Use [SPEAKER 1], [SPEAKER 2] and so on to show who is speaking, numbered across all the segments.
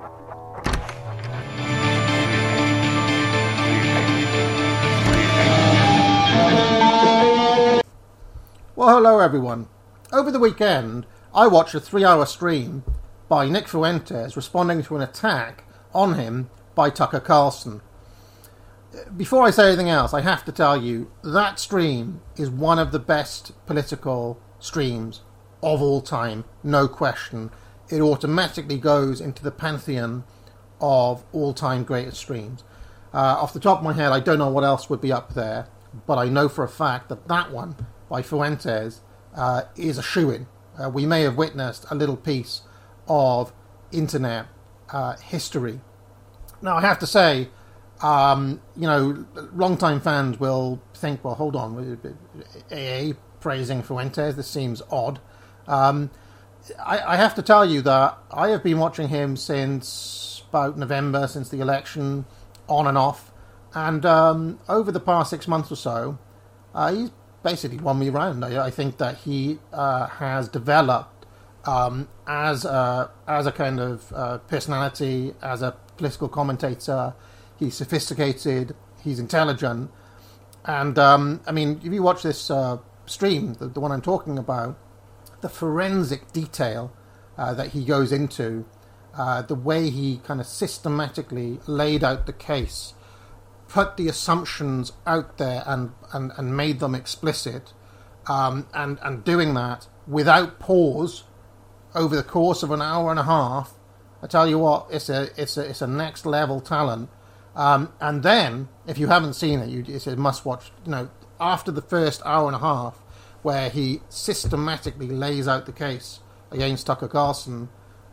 [SPEAKER 1] Well, hello everyone. Over the weekend, I watched a 3-hour stream by Nick Fuentes responding to an attack on him by Tucker Carlson. Before I say anything else, I have to tell you, that stream is one of the best political streams of all time, no question. It automatically goes into the pantheon of all-time greatest streams. Off the top of my head, I don't know what else would be up there, but I know for a fact that that one by Fuentes is a shoo-in. We may have witnessed a little piece of internet history. Now, I have to say, long-time fans will think, well, hold on, AA praising Fuentes, this seems odd. I have to tell you that I have been watching him since about November, since the election, on and off, and over the past 6 months or so, he's basically won me round. I think that he has developed as a kind of personality, as a political commentator. He's sophisticated, he's intelligent, and if you watch this stream, the one I'm talking about, the forensic detail that he goes into, the way he kind of systematically laid out the case, put the assumptions out there and made them explicit, and doing that without pause over the course of an hour and a half. I tell you what, it's a next level talent. And then, if you haven't seen it, it's a must watch. After the first hour and a half, where he systematically lays out the case against Tucker Carlson,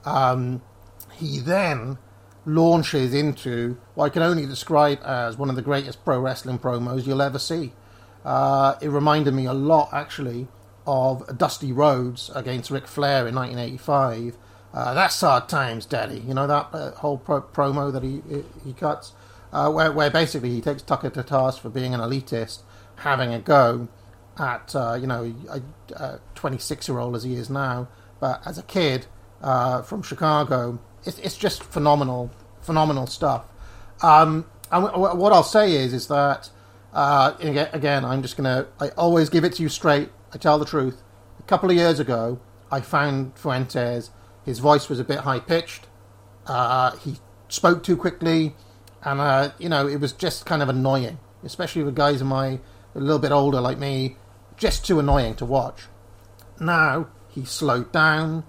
[SPEAKER 1] he then launches into what I can only describe as one of the greatest pro wrestling promos you'll ever see. It reminded me a lot, actually, of Dusty Rhodes against Ric Flair in 1985. That's hard times, Daddy. You know that whole promo that he cuts, where basically he takes Tucker to task for being an elitist, having a go at a 26-year-old as he is now, but as a kid from Chicago. It's just phenomenal stuff. And what I'll say is that, again, I always give it to you straight. I tell the truth. A couple of years ago, I found Fuentes, his voice was a bit high-pitched. He spoke too quickly, and, it was just kind of annoying, especially with guys a little bit older like me, just too annoying to watch. Now, he slowed down,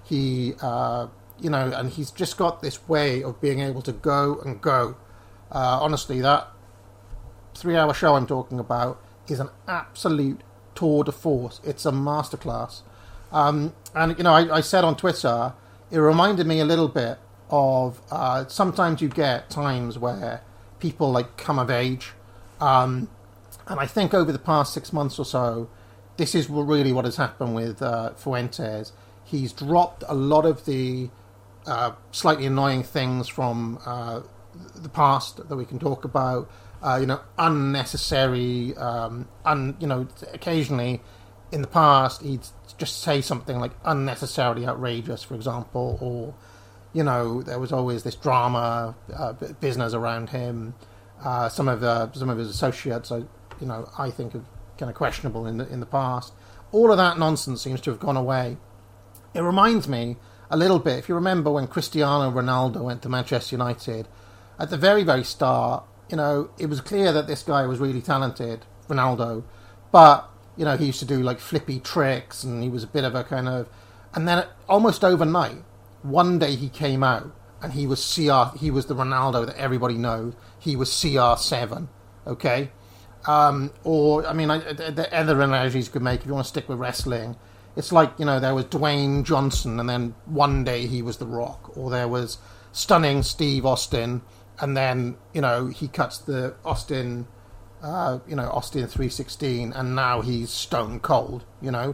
[SPEAKER 1] and he's just got this way of being able to go and go. Honestly, that 3-hour show I'm talking about is an absolute tour de force. It's a masterclass. I said on Twitter, it reminded me a little bit of sometimes you get times where people come of age. And I think over the past 6 months or so, this is really what has happened with Fuentes. He's dropped a lot of the slightly annoying things from the past that we can talk about. Unnecessary. Occasionally in the past he'd just say something like unnecessarily outrageous, for example, or there was always this drama business around him. Some of his associates, I think are kind of questionable in the past. All of that nonsense seems to have gone away. It reminds me a little bit, if you remember when Cristiano Ronaldo went to Manchester United, at the very, very start, it was clear that this guy was really talented, Ronaldo, but, he used to do flippy tricks, and he was a bit of a kind of, and then almost overnight, one day he came out, and he was the Ronaldo that everybody knows. He was CR7, okay? The other analogies you could make, if you want to stick with wrestling, it's like, there was Dwayne Johnson, and then one day he was The Rock, or there was stunning Steve Austin, and then, he cuts the Austin 316, and now he's stone cold,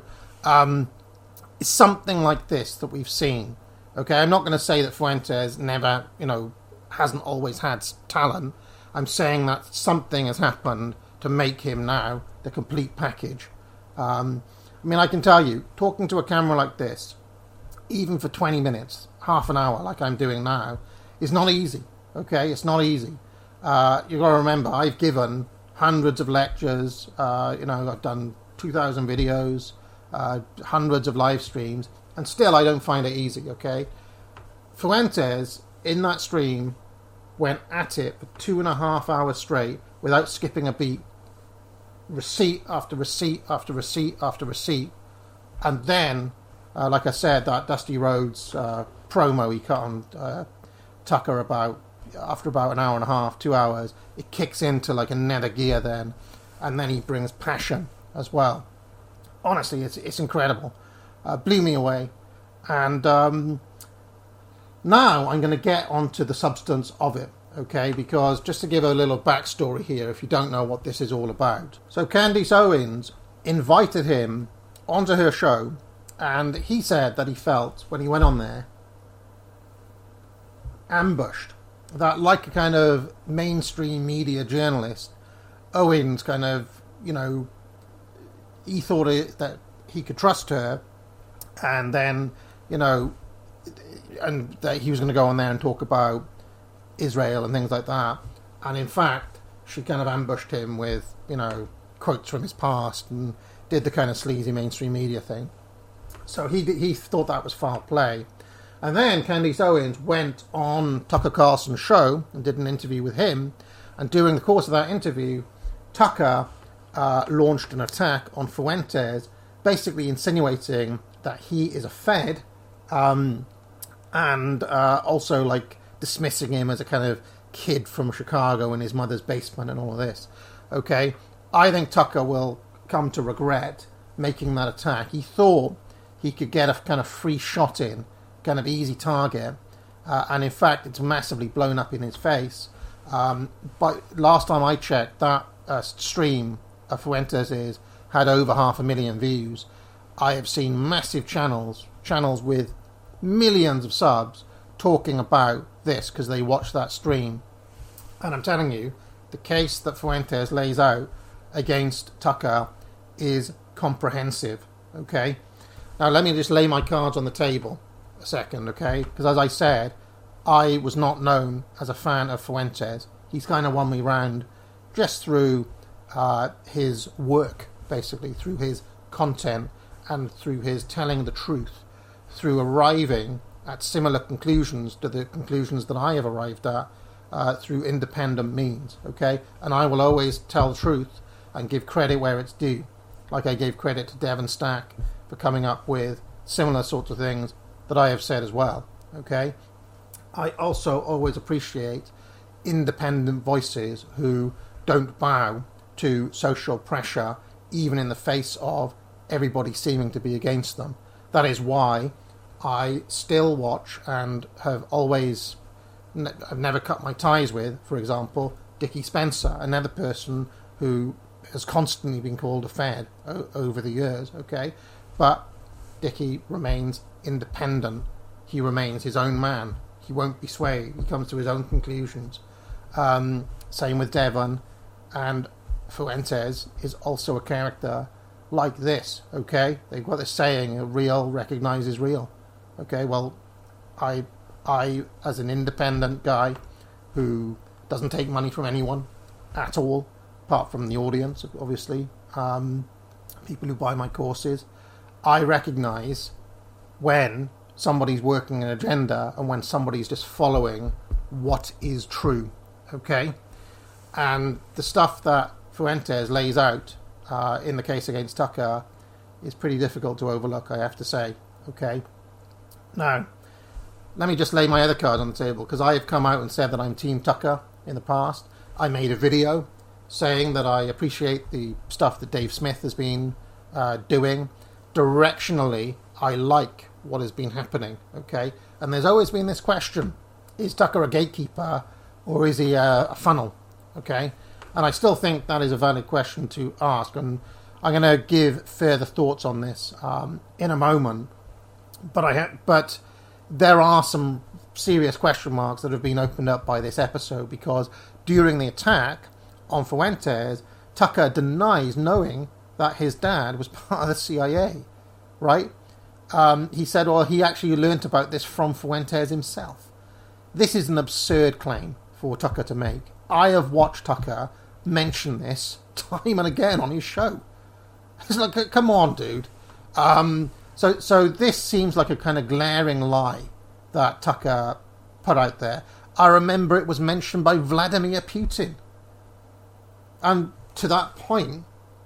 [SPEAKER 1] It's something like this that we've seen, okay? I'm not going to say that Fuentes never, hasn't always had talent. I'm saying that something has happened to make him now the complete package. I can tell you, talking to a camera like this, even for 20 minutes, half an hour like I'm doing now is not easy. Okay, it's not easy. You've got to remember, I've given hundreds of lectures. I've done 2,000 videos, hundreds of live streams, and still I don't find it easy. Okay, Fuentes in that stream went at it for 2.5 hours straight without skipping a beat, receipt after receipt after receipt after receipt, and then, like I said, that Dusty Rhodes promo he cut on Tucker after about an hour and a half, 2 hours, it kicks into like another gear then, and then he brings passion as well. Honestly, it's incredible. Blew me away. And now I'm going to get onto the substance of it, okay? Because just to give a little backstory here, if you don't know what this is all about. So Candice Owens invited him onto her show, and he said that he felt, when he went on there, ambushed. That like a kind of mainstream media journalist, Owens kind of, he thought that he could trust her, and then, and that he was going to go on there and talk about Israel and things like that. And in fact, she kind of ambushed him with, quotes from his past and did the kind of sleazy mainstream media thing. So he thought that was foul play. And then Candice Owens went on Tucker Carlson's show and did an interview with him. And during the course of that interview, Tucker launched an attack on Fuentes, basically insinuating that he is a Fed, and also like dismissing him as a kind of kid from Chicago in his mother's basement and all of this. Okay, I think Tucker will come to regret making that attack. He thought he could get a kind of free shot in, kind of easy target, and in fact it's massively blown up in his face. But last time I checked, that stream of Fuentes' had over 500,000 views. I have seen massive channels with millions of subs talking about this because they watched that stream. And I'm telling you, the case that Fuentes lays out against Tucker is comprehensive. Okay, now let me just lay my cards on the table a second, okay? Because as I said, I was not known as a fan of Fuentes. He's kind of won me round just through his work, basically, through his content and through his telling the truth, through arriving at similar conclusions to the conclusions that I have arrived at through independent means, okay? And I will always tell the truth and give credit where it's due, like I gave credit to Devon Stack for coming up with similar sorts of things that I have said as well, okay? I also always appreciate independent voices who don't bow to social pressure, even in the face of everybody seeming to be against them. That is why I still watch and have always, I've never cut my ties with, for example, Dickie Spencer, another person who has constantly been called a Fed over the years, okay? But Dickie remains independent. He remains his own man. He won't be swayed. He comes to his own conclusions. Same with Devon, and Fuentes is also a character like this, okay? They've got this saying, real recognizes real. Okay, well, I as an independent guy who doesn't take money from anyone at all, apart from the audience, obviously, people who buy my courses, I recognize when somebody's working an agenda and when somebody's just following what is true, okay? And the stuff that Fuentes lays out in the case against Tucker is pretty difficult to overlook, I have to say, okay? Now, let me just lay my other card on the table, because I have come out and said that I'm Team Tucker in the past. I made a video saying that I appreciate the stuff that Dave Smith has been doing. Directionally, I like what has been happening, okay? And there's always been this question, is Tucker a gatekeeper or is he a funnel, okay? And I still think that is a valid question to ask, and I'm going to give further thoughts on this in a moment. But there are some serious question marks that have been opened up by this episode, because during the attack on Fuentes, Tucker denies knowing that his dad was part of the CIA, right? he said, well, he actually learnt about this from Fuentes himself. This is an absurd claim for Tucker to make. I have watched Tucker mention this time and again on his show. It's like, come on, dude. So this seems like a kind of glaring lie that Tucker put out there. I remember it was mentioned by Vladimir Putin. And to that point,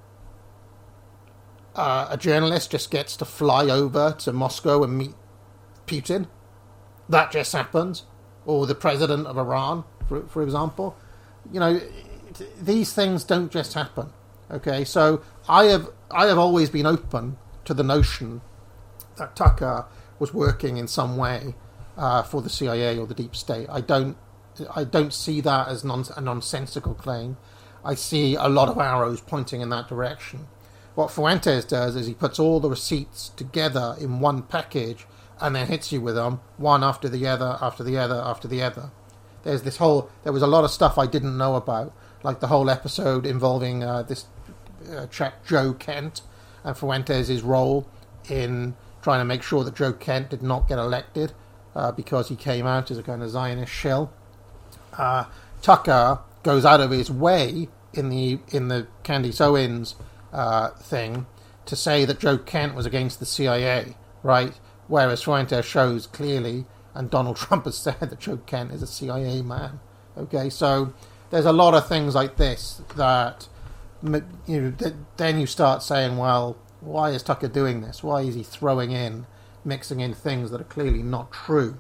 [SPEAKER 1] a journalist just gets to fly over to Moscow and meet Putin. That just happens. Or the president of Iran, for example. You know, these things don't just happen. Okay, so I have always been open to the notion that Tucker was working in some way for the CIA or the deep state. I don't see that as a nonsensical claim. I see a lot of arrows pointing in that direction. What Fuentes does is he puts all the receipts together in one package and then hits you with them, one after the other, after the other, after the other. There was a lot of stuff I didn't know about, like the whole episode involving this chap Joe Kent and Fuentes' role in trying to make sure that Joe Kent did not get elected because he came out as a kind of Zionist shill. Tucker goes out of his way in the Candace Owens thing to say that Joe Kent was against the CIA, right? Whereas Fuentes shows clearly, and Donald Trump has said that Joe Kent is a CIA man. Okay, so there's a lot of things like this that, you know, then you start saying, well, why is Tucker doing this? Why is he mixing in things that are clearly not true?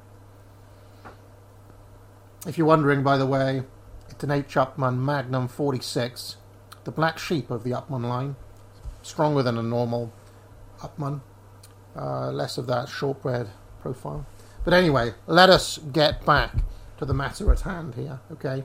[SPEAKER 1] If you're wondering, by the way, it's an H. Upmann Magnum 46, the black sheep of the Upmann line, stronger than a normal Upmann, less of that shortbread profile. But anyway, let us get back to the matter at hand here, okay?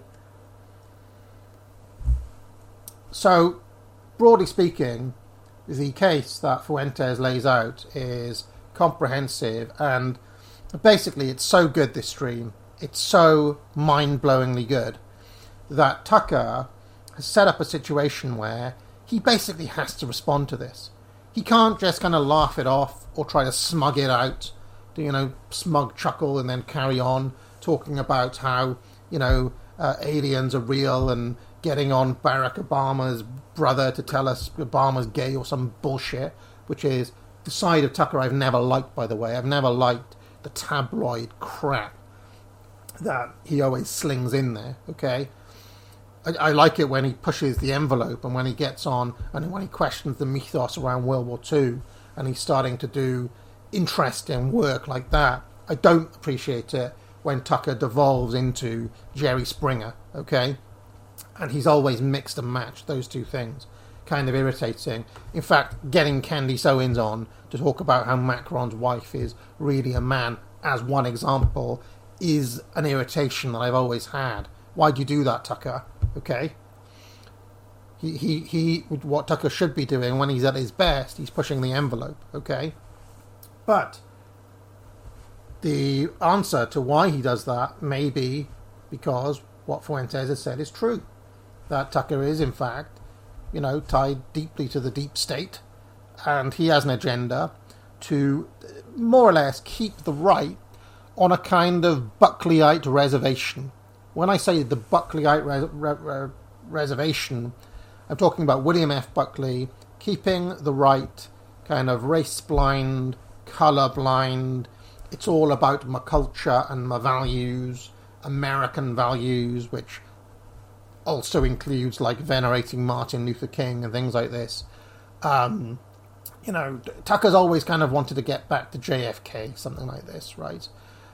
[SPEAKER 1] So, broadly speaking, the case that Fuentes lays out is comprehensive, and basically it's so good, this stream, it's so mind-blowingly good, that Tucker has set up a situation where he basically has to respond to this. He can't just kind of laugh it off or try to smug it out, smug chuckle and then carry on talking about how, aliens are real and getting on Barack Obama's brother to tell us Obama's gay or some bullshit, which is the side of Tucker I've never liked, by the way. I've never liked the tabloid crap that he always slings in there, okay? I like it when he pushes the envelope and when he gets on and when he questions the mythos around World War II and he's starting to do interesting work like that. I don't appreciate it when Tucker devolves into Jerry Springer, okay? And he's always mixed and matched those two things. Kind of irritating. In fact, getting Candace Owens on to talk about how Macron's wife is really a man, as one example, is an irritation that I've always had. Why'd you do that, Tucker? Okay? What Tucker should be doing when he's at his best, he's pushing the envelope, okay? But the answer to why he does that may be because what Fuentes has said is true. That Tucker is, in fact, tied deeply to the deep state, and he has an agenda to more or less keep the right on a kind of Buckleyite reservation. When I say the Buckleyite reservation, I'm talking about William F. Buckley keeping the right kind of race-blind, colour-blind. It's all about my culture and my values, American values, which also includes like venerating Martin Luther King and things like this. Tucker's always kind of wanted to get back to JFK, something like this, right?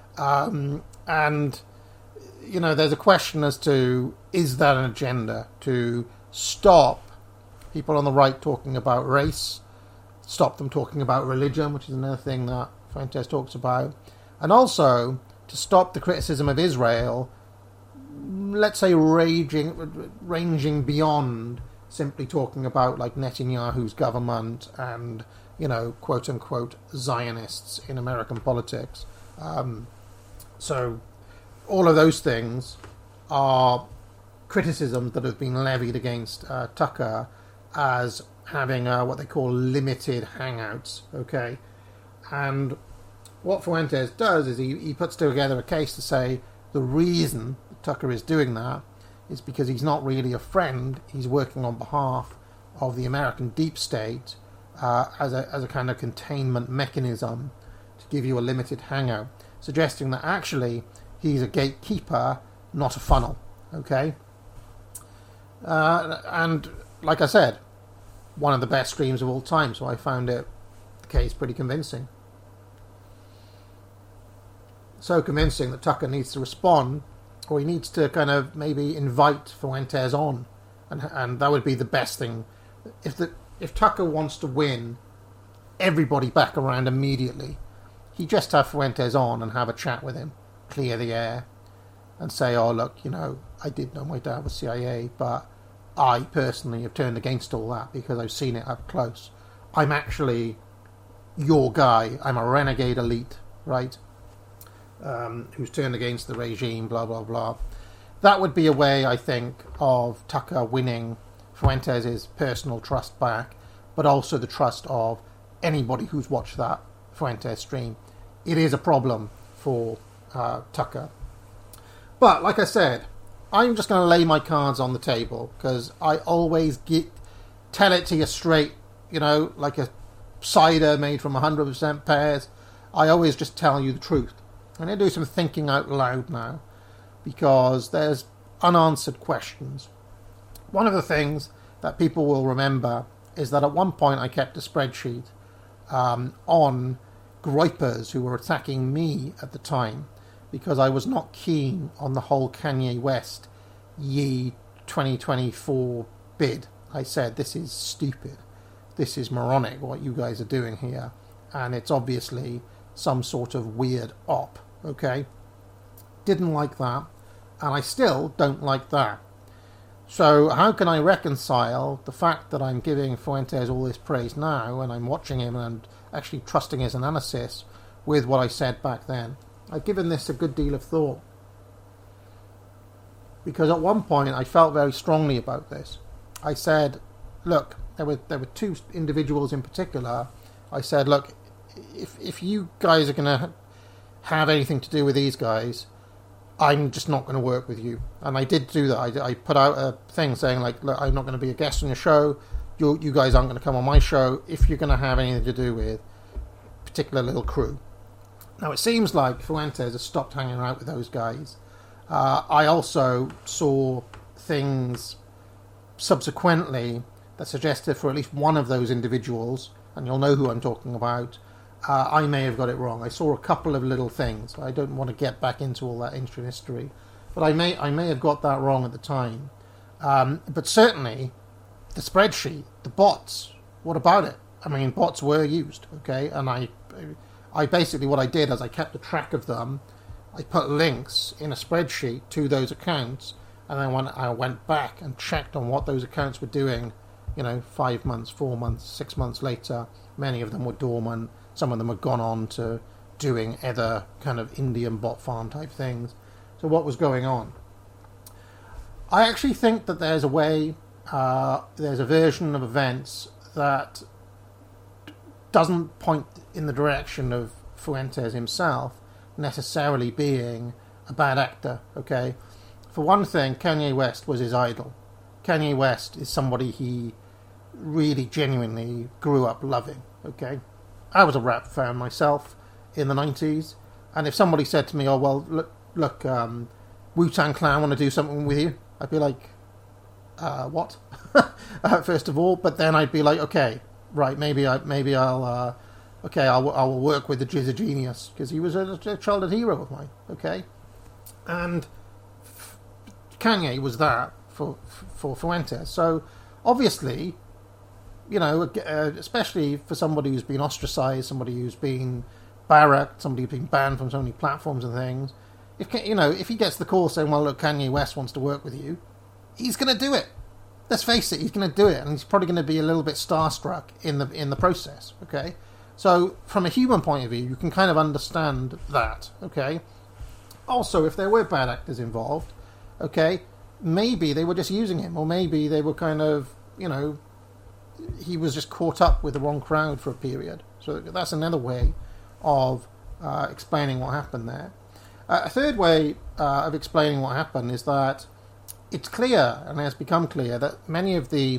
[SPEAKER 1] There's a question as to, is that an agenda to stop people on the right talking about race, stop them talking about religion, which is another thing that Fuentes talks about, and also to stop the criticism of Israel, let's say ranging beyond simply talking about like Netanyahu's government and, quote unquote Zionists in American politics. So all of those things are criticisms that have been levied against Tucker as having what they call limited hangouts, okay? And what Fuentes does is he puts together a case to say the reason Tucker is doing that is because he's not really a friend. He's working on behalf of the American deep state as a kind of containment mechanism to give you a limited hangout, suggesting that actually he's a gatekeeper, not a funnel. Okay? And like I said, one of the best streams of all time, so I found the case pretty convincing. So convincing that Tucker needs to respond, or he needs to kind of maybe invite Fuentes on, and that would be the best thing. If Tucker wants to win everybody back around immediately, he just have Fuentes on and have a chat with him, clear the air, and say, oh look, I did know my dad was CIA, but I personally have turned against all that because I've seen it up close. I'm actually your guy. I'm a renegade elite, right? Who's turned against the regime, blah, blah, blah. That would be a way, I think, of Tucker winning Fuentes' personal trust back, but also the trust of anybody who's watched that Fuentes stream. It is a problem for Tucker. But, like I said, I'm just going to lay my cards on the table, because I always tell it to you straight, like a cider made from 100% pears. I always just tell you the truth. I'm going to do some thinking out loud now, because there's unanswered questions. One of the things that people will remember is that at one point I kept a spreadsheet on gripers who were attacking me at the time, because I was not keen on the whole Kanye West Ye 2024 bid. I said, this is stupid. This is moronic, what you guys are doing here. And it's obviously some sort of weird op, okay? Didn't like that, and I still don't like that. So how can I reconcile the fact that I'm giving Fuentes all this praise now, and I'm watching him and actually trusting his analysis, with what I said back then? I've given this a good deal of thought, because at one point I felt very strongly about this. I said, look, there were two individuals in particular. I said, look, if you guys are going to have anything to do with these guys, I'm just not going to work with you. And I did do that. I put out a thing saying, like, look, I'm not going to be a guest on your show. You guys aren't going to come on my show if you're going to have anything to do with a particular little crew. Now, it seems like Fuentes has stopped hanging out with those guys. I also saw things subsequently that suggested for at least one of those individuals, and you'll know who I'm talking about, I may have got it wrong. I saw a couple of little things. I don't want to get back into all that ancient history, but I may have got that wrong at the time. But certainly, the spreadsheet, the bots, what about it? I mean, bots were used, okay? And I basically, what I did is I kept a track of them. I put links in a spreadsheet to those accounts, and then when I went back and checked on what those accounts were doing, 5 months, 4 months, 6 months later, many of them were dormant. Some of them had gone on to doing other kind of Indian bot farm type things. So what was going on? I actually think that there's a way, there's a version of events that doesn't point in the direction of Fuentes himself necessarily being a bad actor, okay? For one thing, Kanye West was his idol. Kanye West is somebody he really genuinely grew up loving, okay? I was a rap fan myself in the 90s, and if somebody said to me, oh, well, look, Wu-Tang Clan want to do something with you, I'd be like, what? First of all, but then I'd be like, okay, right, maybe I'll work with the Jizza Genius, because he was a childhood hero of mine, okay? And Kanye was that for Fuentes. So, obviously, especially for somebody who's been ostracized, somebody who's been barracked, somebody who's been banned from so many platforms and things, if he gets the call saying, well, look, Kanye West wants to work with you, he's going to do it. Let's face it, he's going to do it, and he's probably going to be a little bit starstruck in the process, okay? So, from a human point of view, you can kind of understand that, okay? Also, if there were bad actors involved, okay, maybe they were just using him, or maybe they were kind of, he was just caught up with the wrong crowd for a period. So that's another way of explaining what happened there. A third way of explaining what happened is that it's clear, and has become clear, that many of the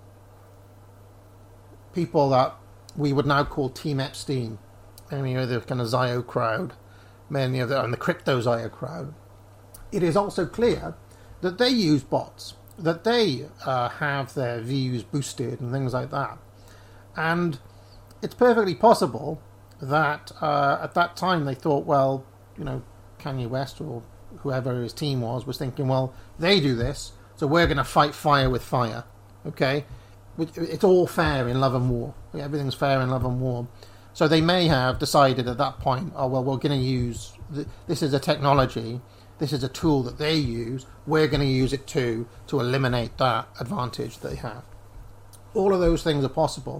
[SPEAKER 1] people that we would now call Team Epstein, many of the kind of Zio crowd, many of the crypto Zio crowd, it is also clear that they use bots, that they have their views boosted and things like that. And it's perfectly possible that at that time they thought, well, Kanye West or whoever his team was thinking, well, they do this, so we're going to fight fire with fire, okay? It's all fair in love and war. Everything's fair in love and war. So they may have decided at that point, oh, well, we're going to use, this is a technology, this is a tool that they use, we're going to use it too, to eliminate that advantage they have. All of those things are possible.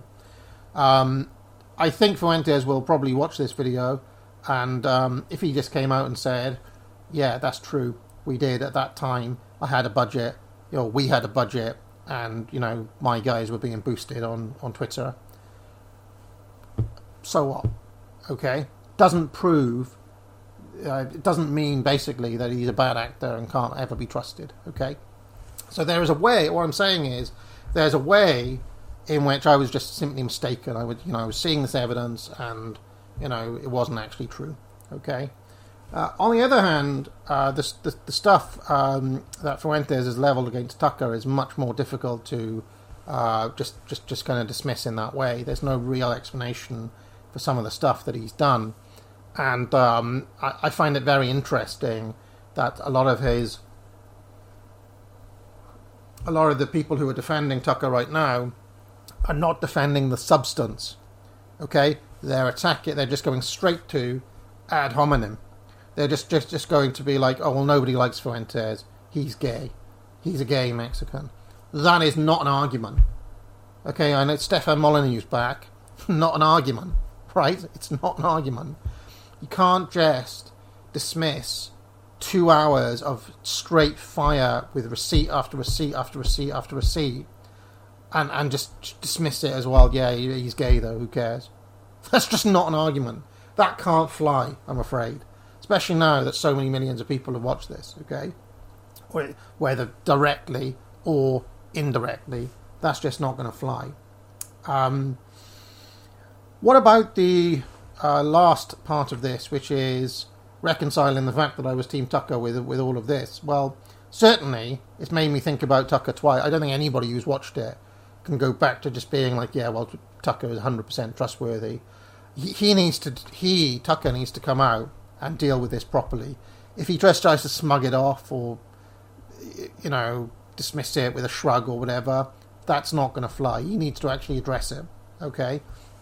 [SPEAKER 1] I think Fuentes will probably watch this video, and if he just came out and said, yeah, that's true, we did at that time, I had a budget, we had a budget, and, my guys were being boosted on Twitter. So what? Okay? Doesn't prove, it doesn't mean basically that he's a bad actor and can't ever be trusted. Okay? So there is a way, what I'm saying is, there's a way in which I was just simply mistaken. I was seeing this evidence and, it wasn't actually true. Okay? On the other hand, the stuff that Fuentes has leveled against Tucker is much more difficult to just kind of dismiss in that way. There's no real explanation for some of the stuff that he's done, and I find it very interesting that a lot of the people who are defending Tucker right now are not defending the substance. Okay, they're just going straight to ad hominem. They're just going to be like, oh, well, nobody likes Fuentes. He's gay. He's a gay Mexican. That is not an argument. Okay, I know Stefan Molyneux's back. Not an argument, right? It's not an argument. You can't just dismiss 2 hours of straight fire with receipt after receipt after receipt after receipt and just dismiss it as, well, yeah, he's gay though, who cares? That's just not an argument. That can't fly, I'm afraid. Especially now that so many millions of people have watched this, okay? Whether directly or indirectly, that's just not going to fly. What about the last part of this, which is reconciling the fact that I was Team Tucker with all of this? Well, certainly, it's made me think about Tucker twice. I don't think anybody who's watched it can go back to just being like, yeah, well, Tucker is 100% trustworthy. Tucker needs to come out and deal with this properly. If he just tries to smug it off or, dismiss it with a shrug or whatever, that's not going to fly. He needs to actually address it, okay?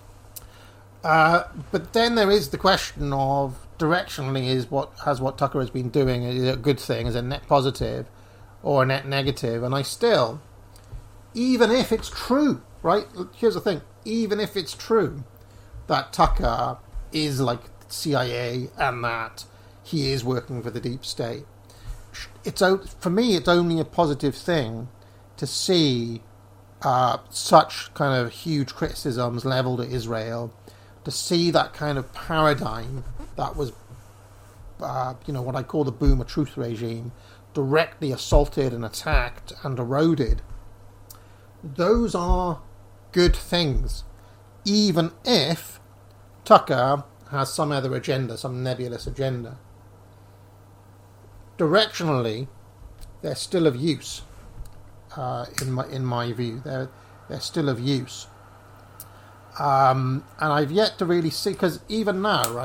[SPEAKER 1] But then there is the question of, directionally, is what Tucker has been doing, is it a good thing, is it a net positive or a net negative? And I still, even if it's true, right? Here's the thing, even if it's true that Tucker is like CIA and that he is working for the deep state, for me it's only a positive thing to see such kind of huge criticisms leveled at Israel, to see that kind of paradigm that was what I call the boomer truth regime directly assaulted and attacked and eroded. Those are good things, even if Tucker has some other agenda, some nebulous agenda. Directionally, they're still of use. In my view, they're still of use. And I've yet to really see, because even now,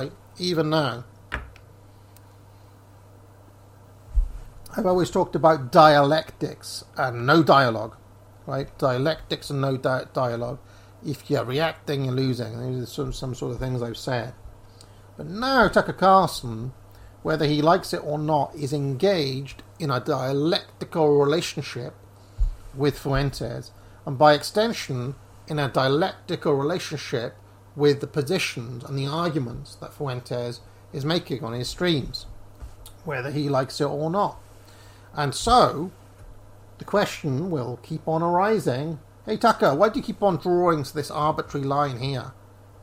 [SPEAKER 1] I've always talked about dialectics and no dialogue, right? Dialectics and no dialogue. If you're reacting, you're losing. These are some sort of things I've said. But now Tucker Carlson, whether he likes it or not, is engaged in a dialectical relationship with Fuentes, and by extension, in a dialectical relationship with the positions and the arguments that Fuentes is making on his streams, whether he likes it or not. And so, the question will keep on arising, hey Tucker, why do you keep on drawing to this arbitrary line here?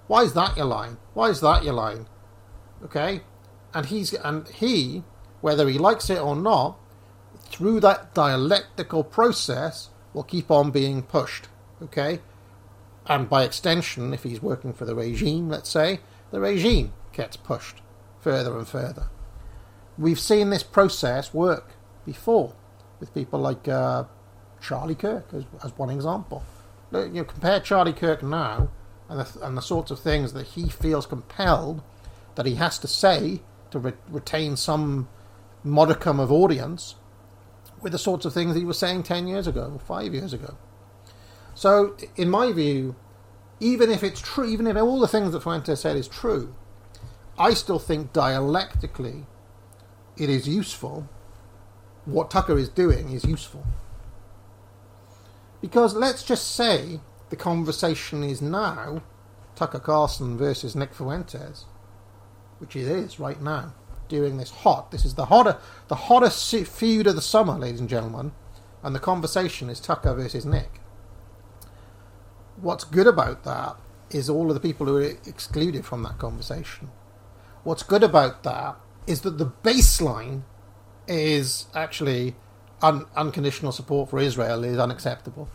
[SPEAKER 1] Why is that your line? Why is that your line? Okay? And he, whether he likes it or not, through that dialectical process, will keep on being pushed. Okay? And by extension, if he's working for the regime, let's say, the regime gets pushed further and further. We've seen this process work before with people like Charlie Kirk as one example. You compare Charlie Kirk now and the sorts of things that he feels compelled that he has to say to retain some modicum of audience with the sorts of things he was saying 10 years ago or 5 years ago. So, in my view, even if it's true, even if all the things that Fuentes said is true, I still think dialectically it is useful. What Tucker is doing is useful. Because let's just say the conversation is now Tucker Carlson versus Nick Fuentes, which it is right now, doing this hot. This is the hottest feud of the summer, ladies and gentlemen, and the conversation is Tucker versus Nick. What's good about that is all of the people who are excluded from that conversation. What's good about that is that the baseline is actually unconditional support for Israel is unacceptable.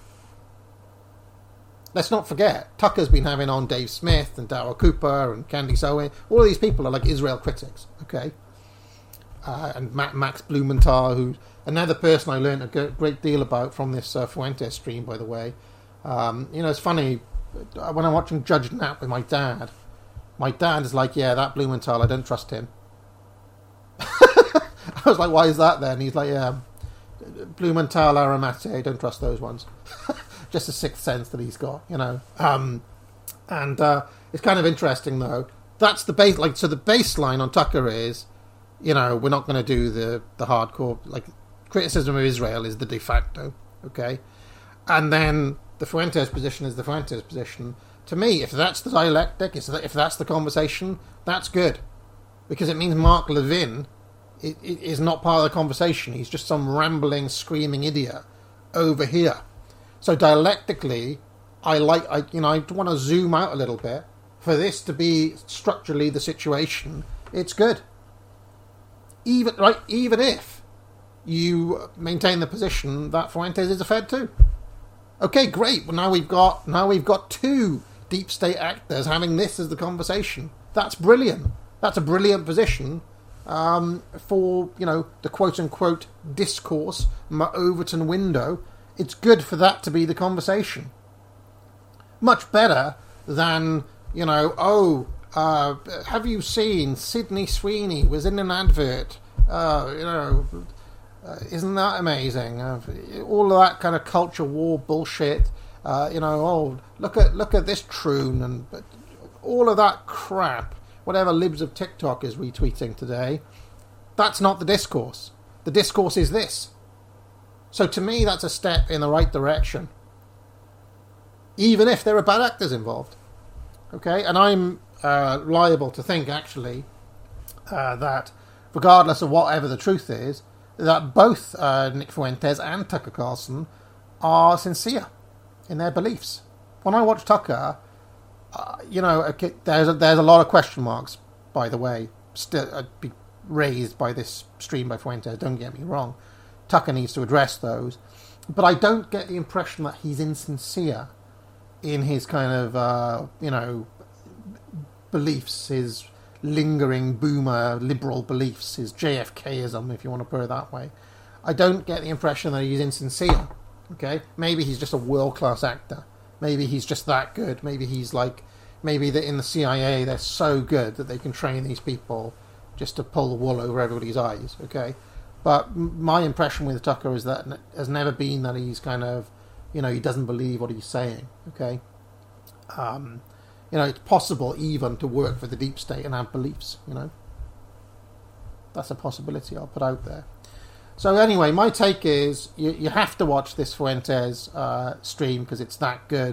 [SPEAKER 1] Let's not forget, Tucker's been having on Dave Smith and Darryl Cooper and Candice Owen. All of these people are like Israel critics, okay? And Max Blumenthal, who's another person I learned a great deal about from this Fuentes stream, by the way. It's funny, when I'm watching Judge Nat with my dad is like, yeah, that Blumenthal, I don't trust him. I was like, why is that then? He's like, yeah, Blumenthal, Aramati, I don't trust those ones. Just a sixth sense that he's got, And it's kind of interesting, though. That's the base. So the baseline on Tucker is, we're not going to do the hardcore, criticism of Israel is the de facto, okay? And then the Fuentes position is the Fuentes position. To me, if that's the dialectic, if that's the conversation, that's good. Because it means Mark Levin is not part of the conversation. He's just some rambling, screaming idiot over here. So dialectically, I want to zoom out a little bit. For this to be structurally the situation, it's good. Even if you maintain the position that Fuentes is a Fed too. Okay, great. Well, now we've got two deep state actors having this as the conversation. That's brilliant. That's a brilliant position for the quote unquote discourse, my Overton window. It's good for that to be the conversation. Much better than, have you seen Sydney Sweeney was in an advert? Isn't that amazing? All of that kind of culture war bullshit. Look at this troon and all of that crap. Whatever libs of TikTok is retweeting today, that's not the discourse. The discourse is this. So to me, that's a step in the right direction. Even if there are bad actors involved. Okay? And I'm liable to think, actually, that regardless of whatever the truth is, that both Nick Fuentes and Tucker Carlson are sincere in their beliefs. When I watch Tucker, there's a lot of question marks, by the way, still raised by this stream by Fuentes. Don't get me wrong. Tucker needs to address those. But I don't get the impression that he's insincere in his kind of, beliefs, his lingering boomer liberal beliefs, his JFKism, if you want to put it that way. I don't get the impression that he's insincere. Okay? Maybe he's just a world-class actor. Maybe he's just that good. Maybe he's maybe in the CIA they're so good that they can train these people just to pull the wool over everybody's eyes. Okay? But my impression with Tucker is that has never been that he's kind of, he doesn't believe what he's saying. Okay? It's possible even to work for the deep state and have beliefs, That's a possibility I'll put out there. So anyway, my take is you have to watch this Fuentes stream because it's that good.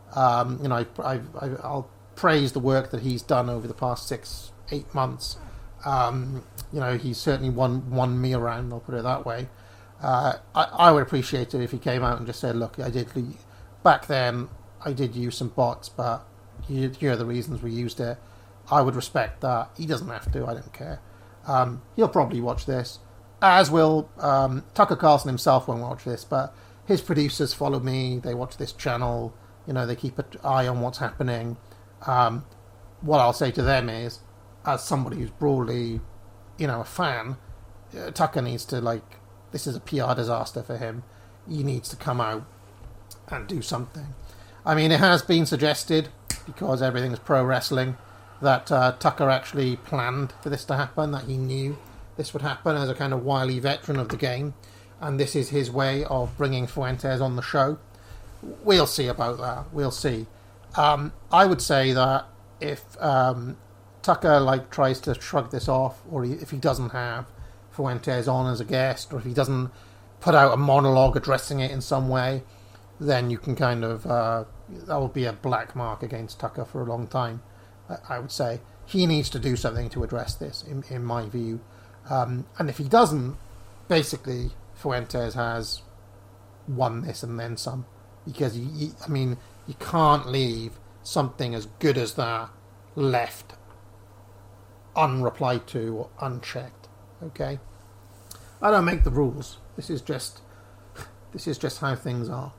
[SPEAKER 1] I'll praise the work that he's done over the past 6-8 months. He's certainly won me around, I'll put it that way. I would appreciate it if he came out and just said, look, back then I did use some bots, but Here are the reasons we used it. I would respect that. He doesn't have to. I don't care. He'll probably watch this, as will Tucker Carlson himself won't watch this, but his producers follow me. They watch this channel. They keep an eye on what's happening. What I'll say to them is, as somebody who's broadly, a fan, Tucker needs to, this is a PR disaster for him. He needs to come out and do something. I mean, it has been suggested, because everything's pro wrestling, that Tucker actually planned for this to happen, that he knew this would happen as a kind of wily veteran of the game, and this is his way of bringing Fuentes on the show. We'll see about that. We'll see. I would say that if Tucker tries to shrug this off, or if he doesn't have Fuentes on as a guest, or if he doesn't put out a monologue addressing it in some way, then you can kind of that will be a black mark against Tucker for a long time. I would say he needs to do something to address this, in my view. And if he doesn't, basically Fuentes has won this and then some, because you can't leave something as good as that left unreplied to or unchecked. Okay, I don't make the rules. This is just how things are.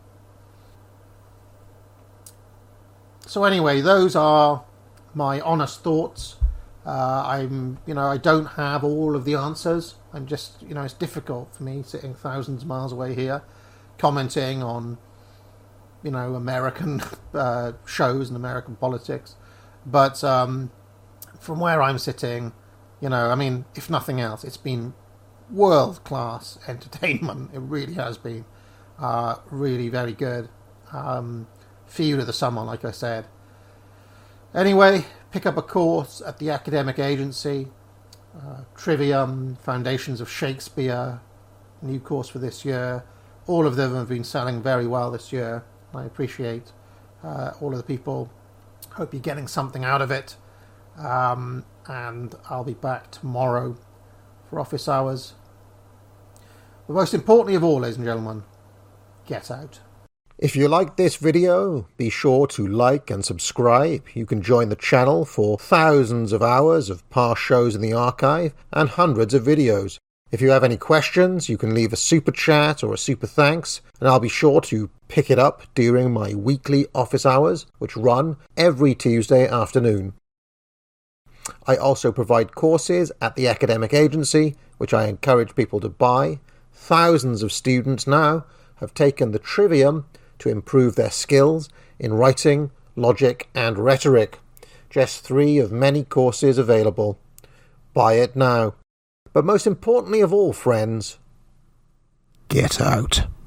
[SPEAKER 1] So anyway, those are my honest thoughts. I don't have all of the answers. I'm just, it's difficult for me sitting thousands of miles away here, commenting on, American shows and American politics. But from where I'm sitting, if nothing else, it's been world-class entertainment. It really has been. Really very good. Feud of the summer, like I said. Anyway, pick up a course at the Academic Agency. Trivium, Foundations of Shakespeare, new course for this year. All of them have been selling very well this year. I appreciate all of the people. Hope you're getting something out of it. And I'll be back tomorrow for office hours. But most importantly of all, ladies and gentlemen, get out. If you liked this video, be sure to like and subscribe. You can join the channel for thousands of hours of past shows in the archive and hundreds of videos. If you have any questions, you can leave a super chat or a super thanks, and I'll be sure to pick it up during my weekly office hours, which run every Tuesday afternoon. I also provide courses at the Academic Agency, which I encourage people to buy. Thousands of students now have taken the Trivium to improve their skills in writing, logic and rhetoric. Just 3 of many courses available. Buy it now. But most importantly of all, friends, get out.